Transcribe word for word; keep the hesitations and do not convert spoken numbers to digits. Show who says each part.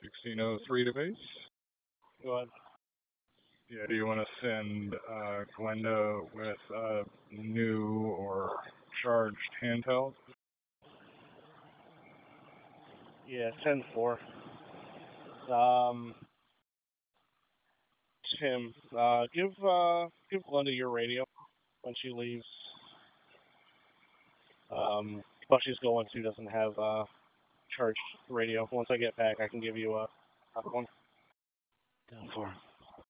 Speaker 1: sixteen oh three to base.
Speaker 2: Go ahead.
Speaker 1: Yeah, do you want to send uh, Glenda with a new or charged handheld?
Speaker 2: Yeah, ten four. Um, Tim, uh, give uh, give Glenda your radio when she leaves. Um, but she's going to doesn't have uh charged radio. Once I get back, I can give you a, a one.
Speaker 3: ten four.